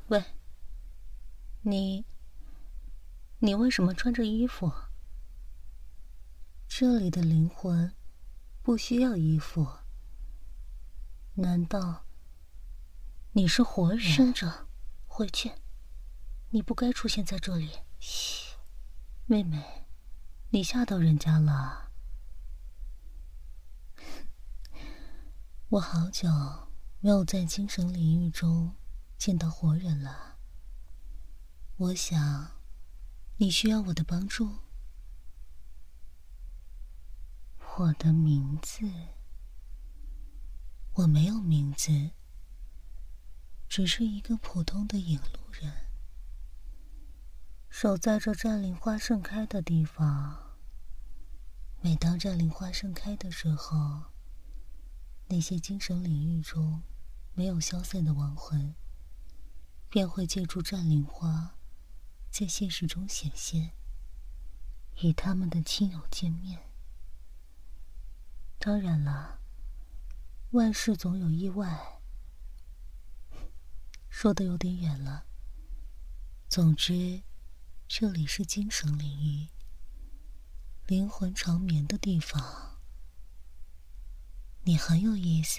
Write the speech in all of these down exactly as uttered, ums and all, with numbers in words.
喂，你，你为什么穿着衣服？这里的灵魂不需要衣服。难道你是活人？生者，回去，你不该出现在这里。嘘，妹妹，你吓到人家了。我好久没有在精神领域中见到活人了。我想，你需要我的帮助。我的名字，我没有名字，只是一个普通的引路人，守在这占领花盛开的地方。每当占领花盛开的时候，那些精神领域中没有消散的亡魂，便会借助占领花，在现实中显现，与他们的亲友见面。当然了，万事总有意外。说得有点远了。总之，这里是精神领域，灵魂长眠的地方。你很有意思。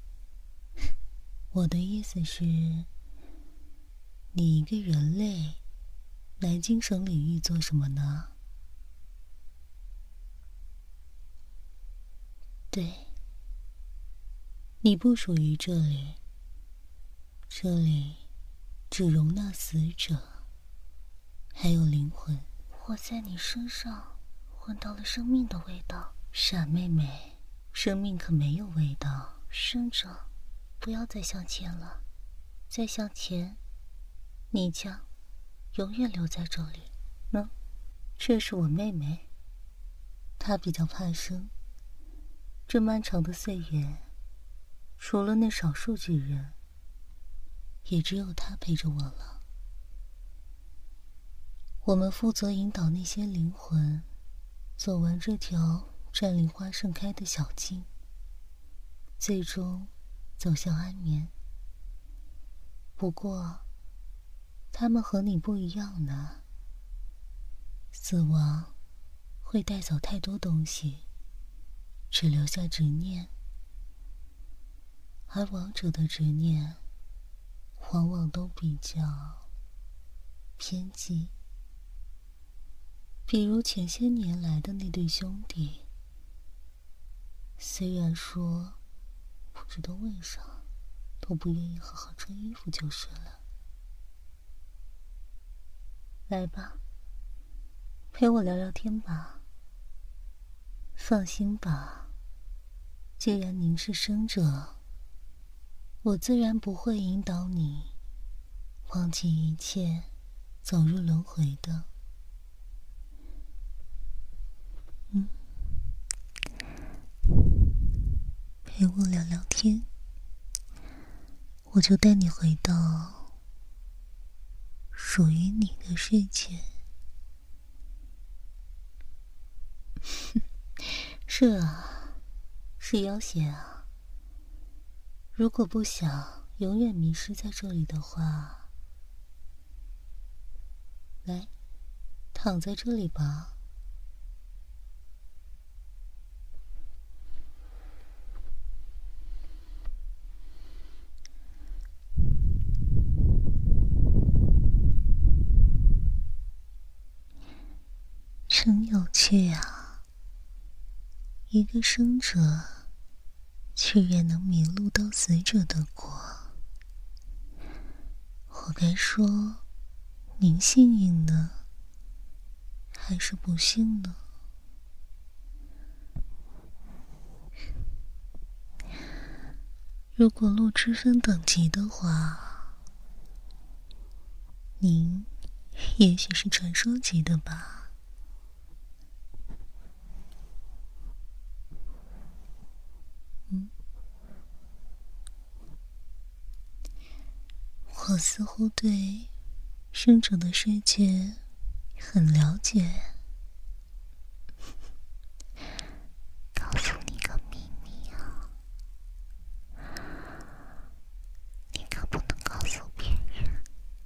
我的意思是，你一个人类来精神领域做什么呢？对，你不属于这里，这里只容纳死者，还有灵魂。我在你身上闻到了生命的味道。傻妹妹，生命可没有味道。生者，不要再向前了，再向前，你将永远留在这里。喏，这是我妹妹，她比较怕生。这漫长的岁月，除了那少数几人，也只有她陪着我了。我们负责引导那些灵魂走完这条占领花盛开的小径，最终走向安眠。不过他们和你不一样呢，死亡会带走太多东西，只留下执念，而亡者的执念往往都比较偏激。比如前些年来的那对兄弟，虽然说不知道为啥都不愿意好好穿衣服就是了。来吧，陪我聊聊天吧。放心吧，既然您是生者，我自然不会引导你忘记一切，走入轮回的。嗯，陪我聊聊天，我就带你回到属于你的世界。是啊，是要挟啊。如果不想永远迷失在这里的话，来，躺在这里吧。真有趣啊！一个生者居然能迷路到死者的国，我该说您幸运呢，还是不幸呢？如果录制分等级的话，您也许是传说级的吧。嗯，我似乎对生者的世界很了解。告诉你个秘密啊，你可不能告诉别人。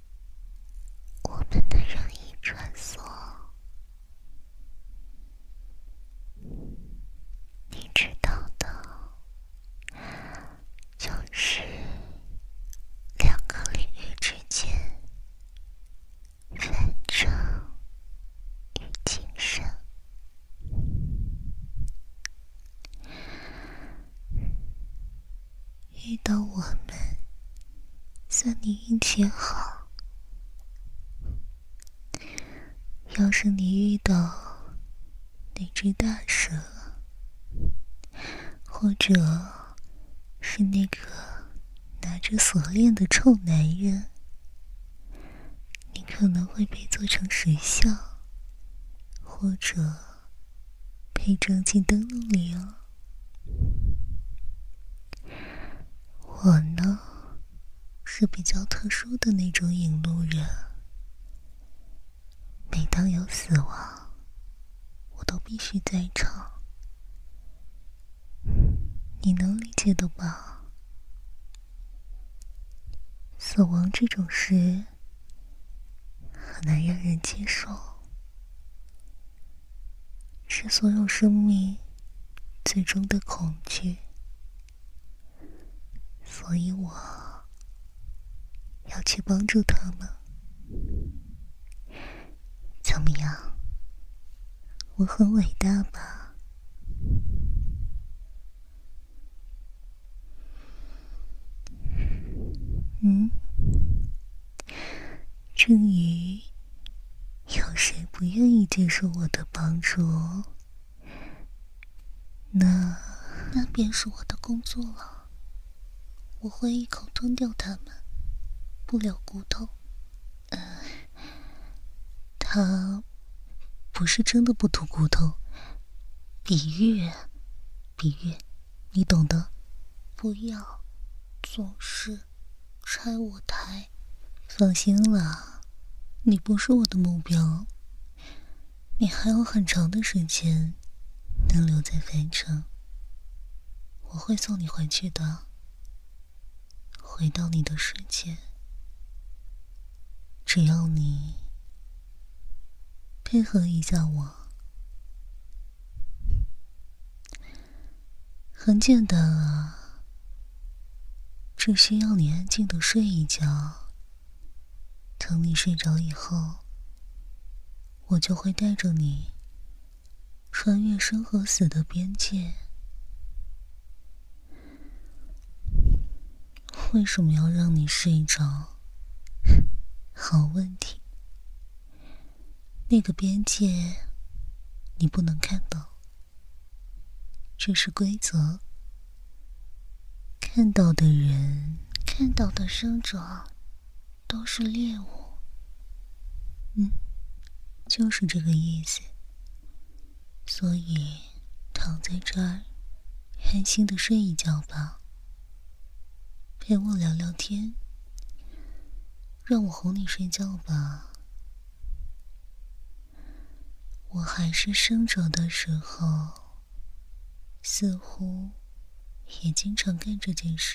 遇到我们，算你运气好。要是你遇到那只大蛇，或者是那个拿着锁链的臭男人，你可能会被做成石像，或者被装进灯笼里哦。我呢，是比较特殊的那种引路人，每当有死亡，我都必须在场。你能理解的吧？死亡这种事很难让人接受，是所有生命最终的恐惧，所以我要去帮助他们。怎么样？我很伟大吧？嗯？至于有谁不愿意接受我的帮助，那那便是我的工作了。我会一口吞掉他们，不留骨头。嗯，他不是真的不吐骨头，比喻，比喻，你懂的。不要总是拆我台。放心啦，你不是我的目标，你还有很长的时间能留在凡城。我会送你回去的，回到你的世界。只要你配合一下我。很简单啊，只需要你安静的睡一觉。等你睡着以后，我就会带着你穿越生和死的边界。为什么要让你睡着？好问题。那个边界你不能看到，这是规则。看到的人，看到的生者都是猎物。嗯，就是这个意思。所以躺在这儿安心的睡一觉吧，陪我聊聊天，让我哄你睡觉吧。我还是生者的时候，似乎也经常干这件事。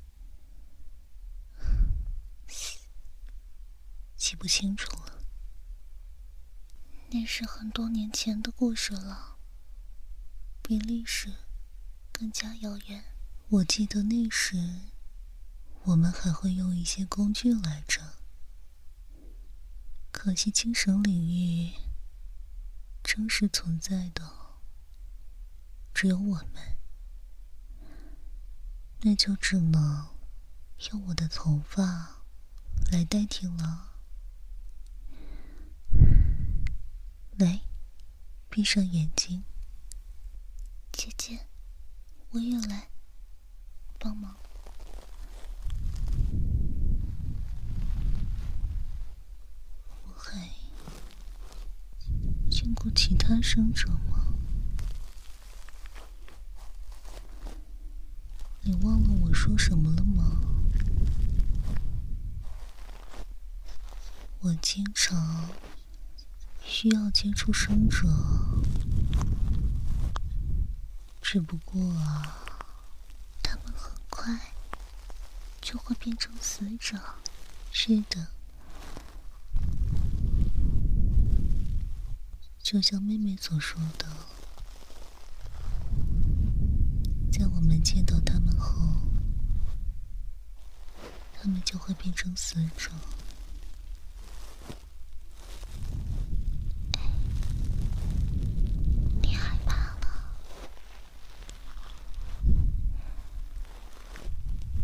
记不清楚了，那是很多年前的故事了，比历史更加遥远。我记得那时我们还会用一些工具来着，可惜精神领域真实存在的只有我们，那就只能用我的头发来代替了。来，闭上眼睛。姐姐，我也来帮忙。我还见过其他生者吗？你忘了我说什么了吗？我经常需要接触生者，只不过啊，他们很快就会变成死者。是的，就像妹妹所说的，在我们见到他们后，他们就会变成死者。你害怕了？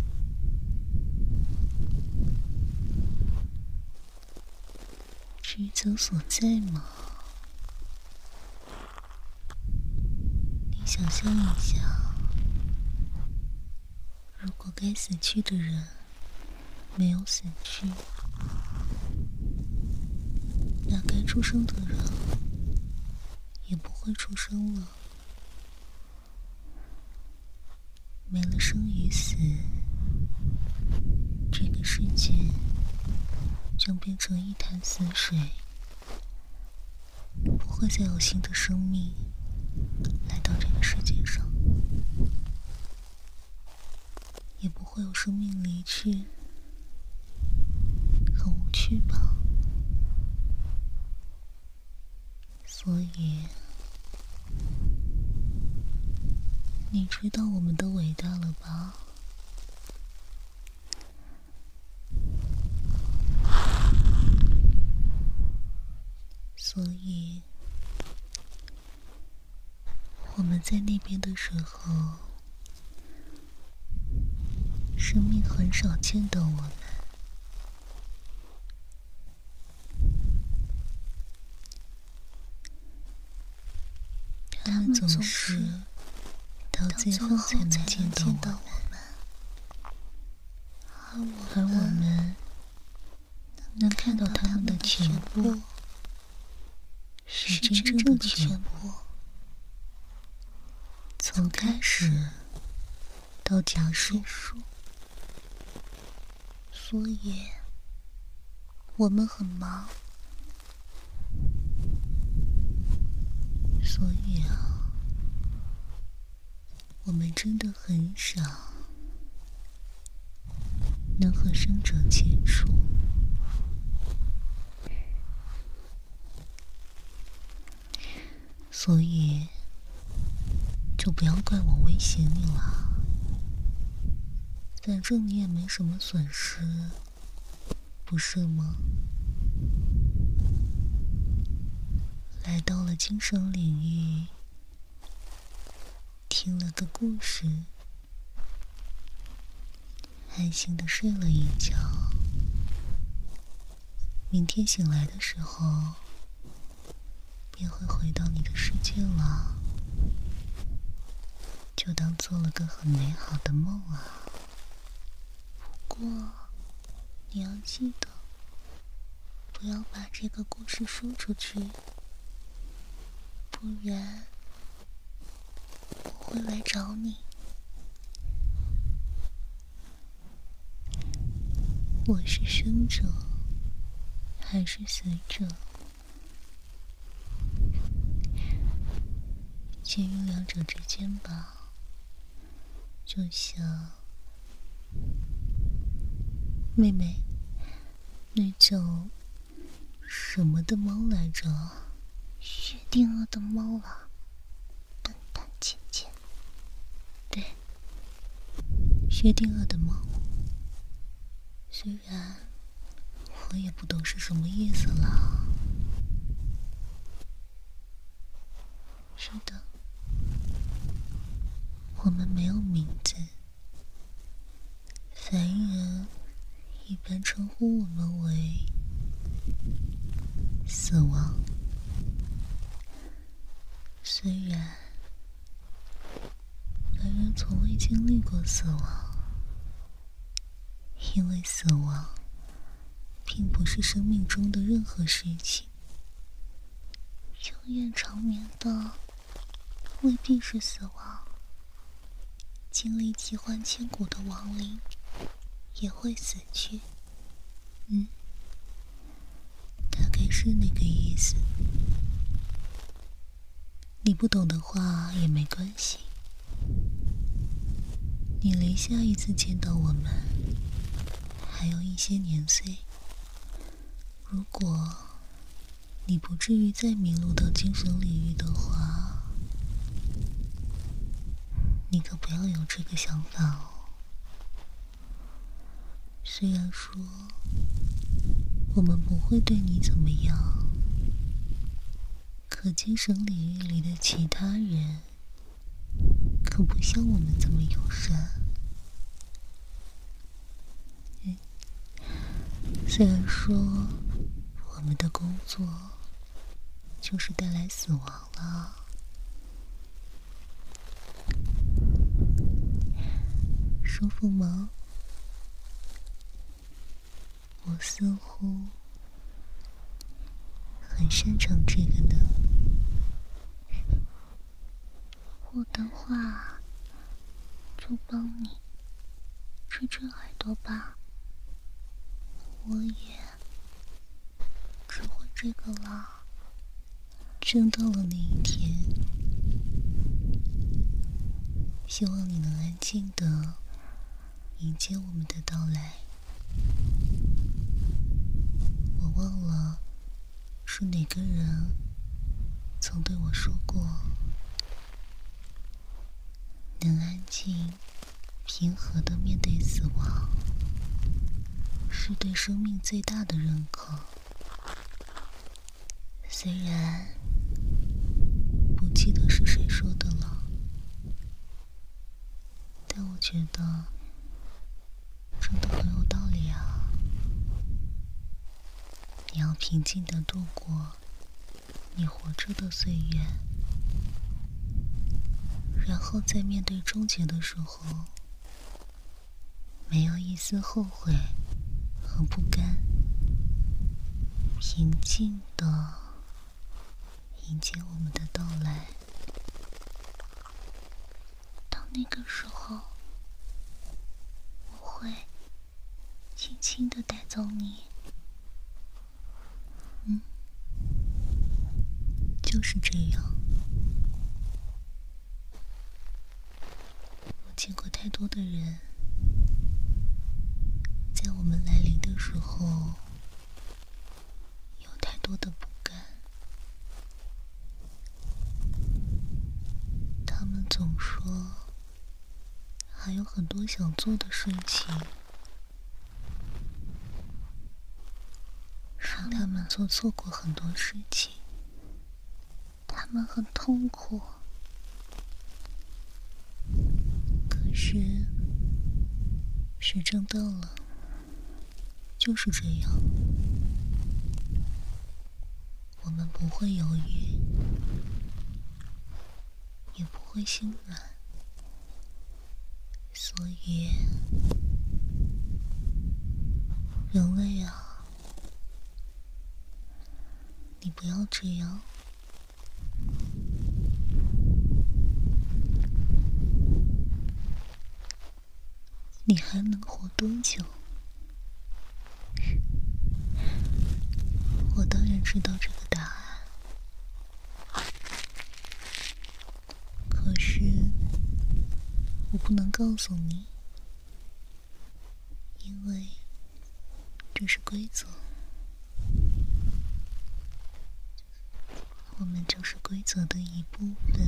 职责所在吗？你想象一下，如果该死去的人没有死去，那该出生的人也不会出生了。没了生与死，这个世界将变成一潭死水，不会再有新的生命来到这个世界上，也不会有生命离去，很无趣吧？所以，你知道我们的伟大了吧？所以，我们在那边的时候，生命很少见到我们。他们总是到最后才能见到我们，而我们能看到他们的全部，是真正的全部，从开始到结束。所以，我们很忙。所以啊，我们真的很少能和生者接触。所以，就不要怪我威胁你了。反正你也没什么损失，不是吗？来到了精神领域，听了个故事，安心的睡了一觉。明天醒来的时候，便会回到你的世界了，就当做了个很美好的梦啊。不过，你要记得，不要把这个故事说出去，不然我会来找你。我是生者还是死者？介于两者之间吧，就像妹妹，那叫什么的猫来着？薛定谔的猫啊，笨蛋姐姐。对，薛定谔的猫。虽然我也不懂是什么意思啦。是的，我们没有名字，凡人一般称呼我们为死亡。虽然凡人从未经历过死亡，因为死亡并不是生命中的任何事情，永远长眠的未必是死亡。经历奇幻千古的亡灵也会死去。嗯，大概是那个意思。你不懂的话也没关系，你离下一次见到我们还有一些年岁。如果你不至于再迷路到精神领域的话，你可不要有这个想法哦。虽然说我们不会对你怎么样，可精神领域里的其他人可不像我们这么友善。嗯，虽然说我们的工作就是带来死亡了。舒服吗？我似乎很擅长这个呢。我的话就帮你吹吹耳朵吧，我也只会这个了。真到了那一天，希望你能安静的迎接我们的到来。我忘了是哪个人曾对我说过，能安静平和的面对死亡，是对生命最大的认可。虽然不记得是谁说的了，但我觉得真的很有道理啊。你要平静地度过你活着的岁月，然后在面对终结的时候，没有一丝后悔和不甘，平静地迎接我们的到来。到那个时候，我会轻轻地带走你。嗯，就是这样。我见过太多的人，在我们来临的时候，有太多的不甘。他们总说还有很多想做的事情，让他们做错过很多事情，他们很痛苦。可是时间到了，就是这样，我们不会犹豫，也不会心软。所以人类啊，你不要这样。你还能活多久？我当然知道这个答案，可是我不能告诉你，因为这是规则。我们就是规则的一部分，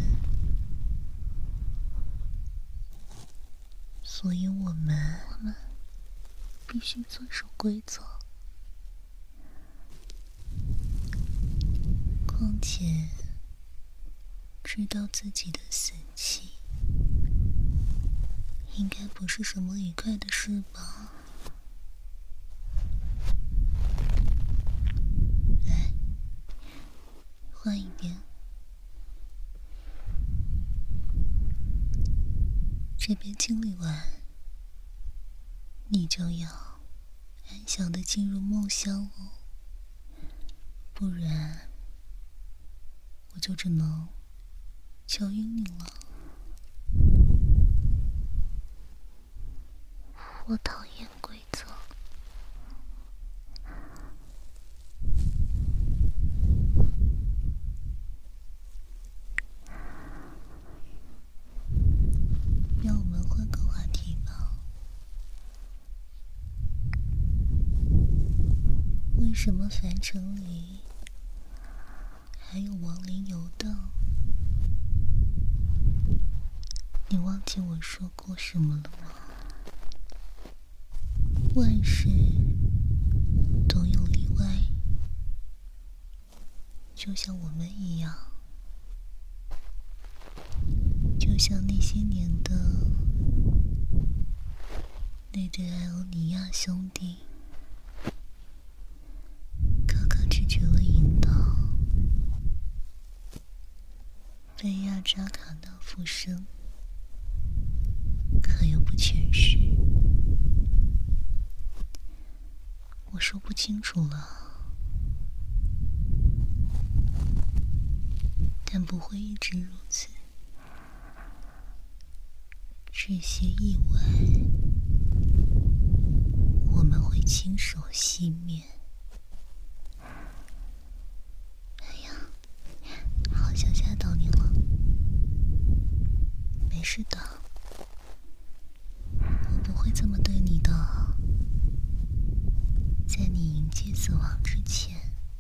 所以我们我们必须遵守规则。况且，知道自己的死期，应该不是什么愉快的事吧？来，换一遍。这边清理完，你就要安详地进入梦乡哦，不然我就只能敲晕你了。我讨厌规则。让我们换个话题吧。为什么凡尘里还有亡灵游荡？你忘记我说过什么了吗？万事总有例外，就像我们一样，就像那些年的那对艾欧尼亚兄弟，哥哥去清楚了，但不会一直如此。这些意外，我们会亲手熄灭。哎呀，好像吓到你了。没事的，我不会这么对你的。在你迎接死亡之前，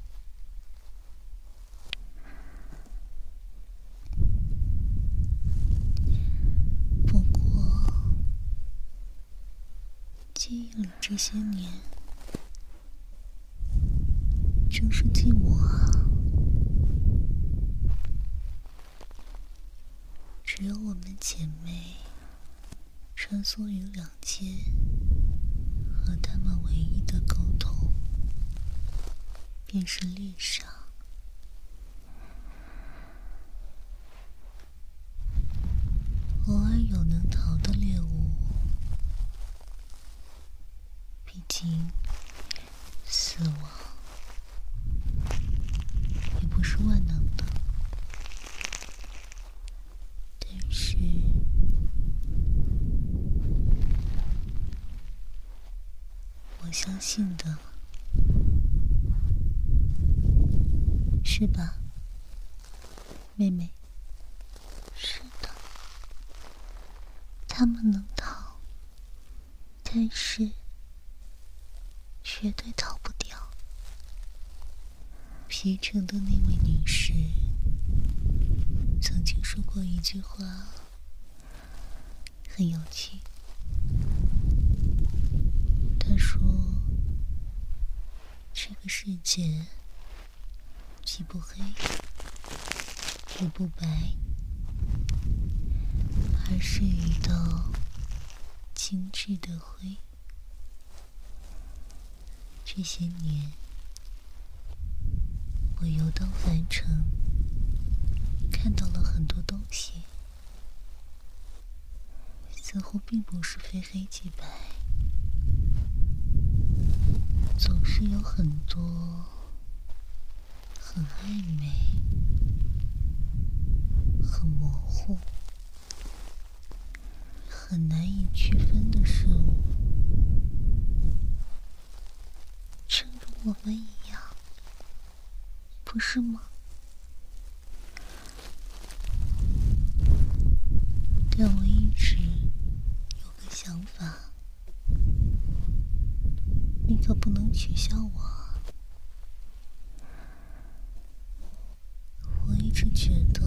不过记忆里这些年，正是寂寞啊。只有我们姐妹穿梭于两界，和她们唯一的沟通便是猎杀。偶尔有能逃的猎物，毕竟死亡也不是万能的。但是我相信的，是吧，妹妹？是的，他们能逃，但是绝对逃不掉。皮城的那位女士曾经说过一句话，很有趣。她说，这个世界既不黑也不白，而是一道精致的灰。这些年，我游荡凡尘，看到了很多东西，似乎并不是非黑即白，总是有很多很暧昧、很模糊、很难以区分的事物。正如我们一样，不是吗？但我一直有个想法，你可不能取笑我啊。我一直觉得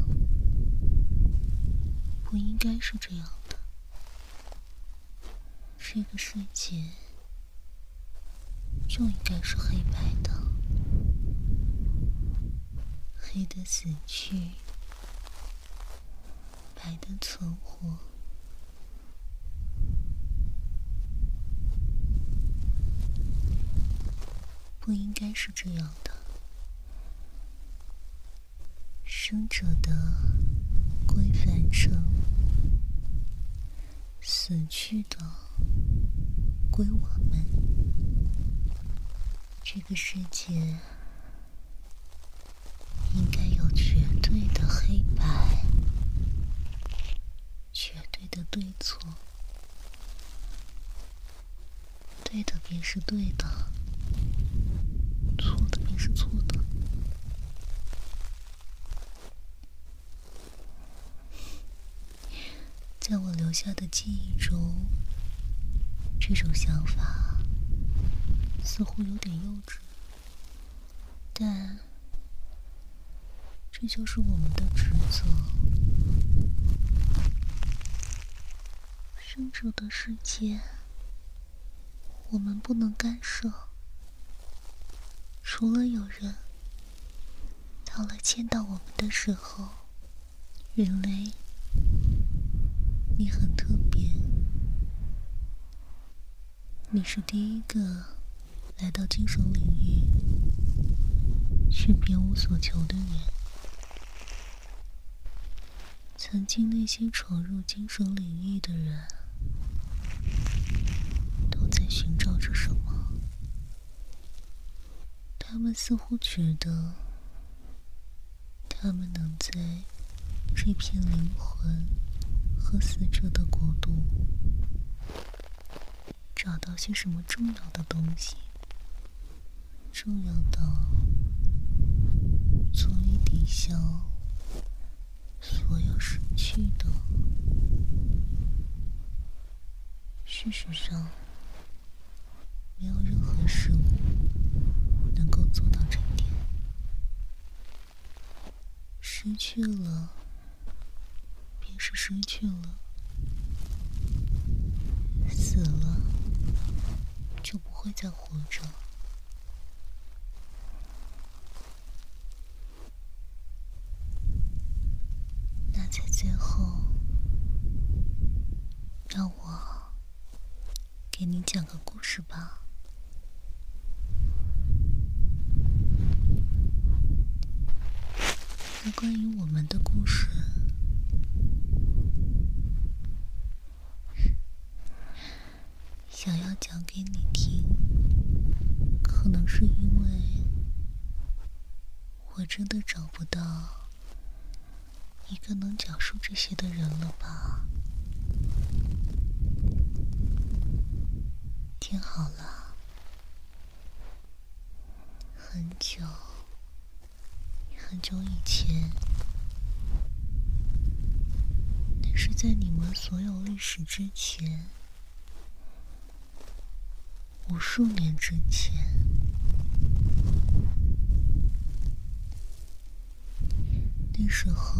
不应该是这样的。这个世界就应该是黑白的，黑的死去，白的存活。不应该是这样的。生者的归凡尘，死去的归我们。这个世界应该有绝对的黑白，绝对的对错。对的便是对的，错的便是错的。在我留下的记忆中，这种想法似乎有点幼稚，但这就是我们的职责。生者的世界，我们不能干涉。除了有人到了见到我们的时候，人类，你很特别，你是第一个来到精神领域却别无所求的人。曾经那些闯入精神领域的人，都在寻找着什么？ 我似乎觉得，他们能在这片灵魂和死者的国度找到些什么重要的东西，重要到足以抵消所有失去的。事实上，没有任何事物能够做到这一点。失去了，便是失去了；死了，就不会再活着。那在最后，让我给你讲个故事吧。那关于我们的故事，想要讲给你听，可能是因为我真的找不到一个能讲述这些的人了吧。听好了，很久很久以前，那是在你们所有历史之前，无数年之前，那时候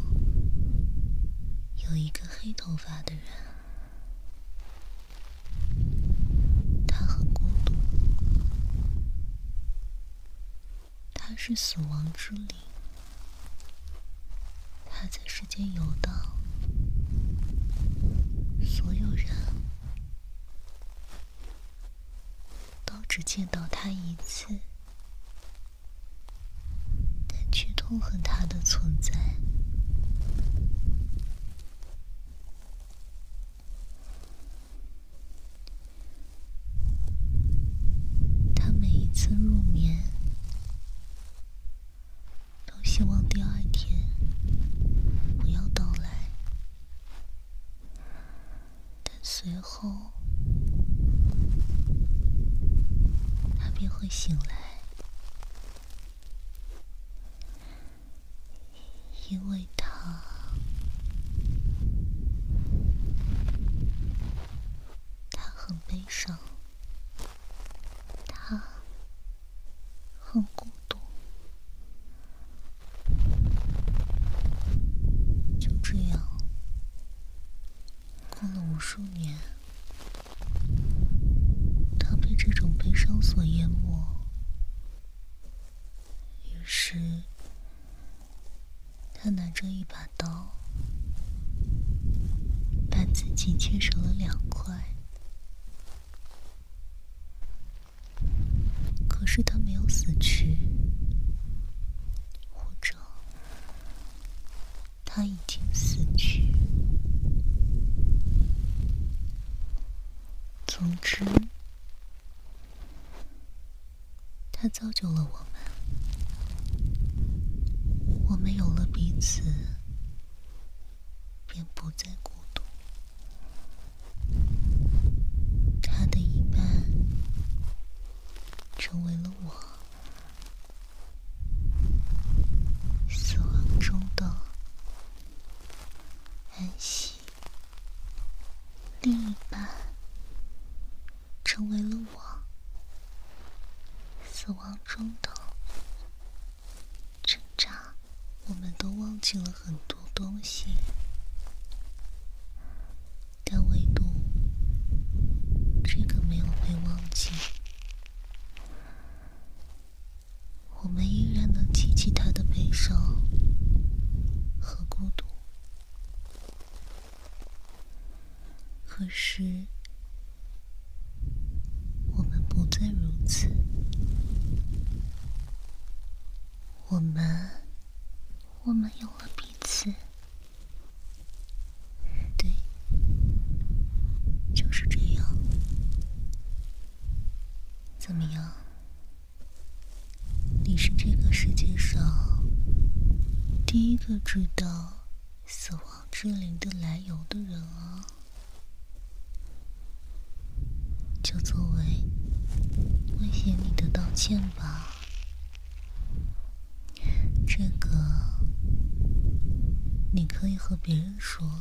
有一个黑头发的人，他很孤独，他是死亡之灵，他在世间游荡，所有人都只见到他一次，但却痛恨他的存在。他每一次入眠，都希望第二天不要到来，但随后他便会醒来，因为他他很悲伤，他很孤独。就这样过了无数年，他被这种悲伤所淹没，于是他拿着一把刀，把自己切成了两块。可是他没有死去，或者他已经死去。总之，他造就了我们，我们有了彼此，便不再孤独。他的一半成为了我，死亡中的安息；另一半成为了我，死亡中的挣扎。我们都忘记了很多东西，但唯独这个没有被忘记。我们依然能记起他的悲伤和孤独，可是我们不再如此。我们我们有了彼此，对，就是这样。怎么样？ 是这个世界上第一个知道死亡之灵的来由的人啊！就作为威胁你的道歉吧。这个你可以和别人说，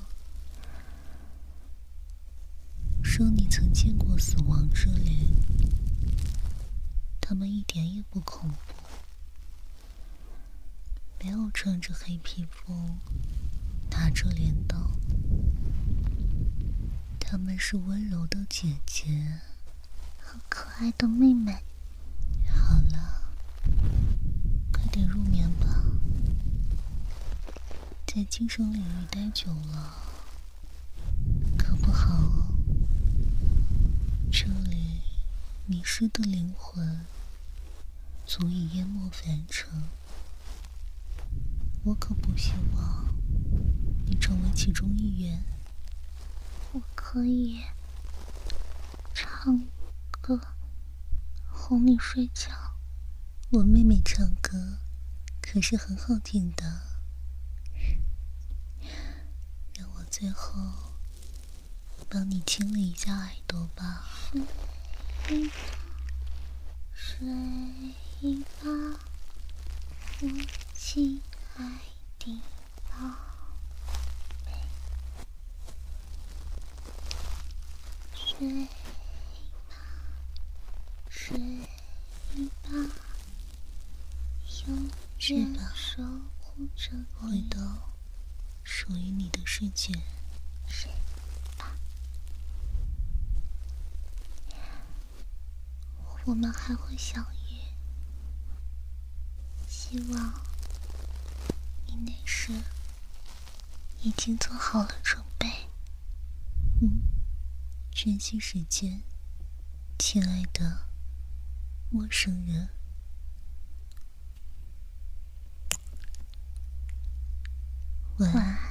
说你曾见过死亡之灵，他们一点也不恐怖，没有穿着黑皮肤，拿着镰刀，他们是温柔的姐姐， 好可爱的妹妹。 好了，快点入眠吧，在精神领域待久了可不好哦。这里迷失的灵魂足以淹没凡尘，我可不希望你成为其中一员。 我可以唱歌哄你睡觉。 我妹妹唱歌可是很好听的，让我最后帮你亲了一下耳朵吧。 睡吧，我亲爱的宝贝，睡吧，睡吧，永远守护着你， 回到属于你的世界。 睡吧，我们还会相遇，希望你那时已经做好了准备。 嗯，珍惜时间，亲爱的陌生人。晚安。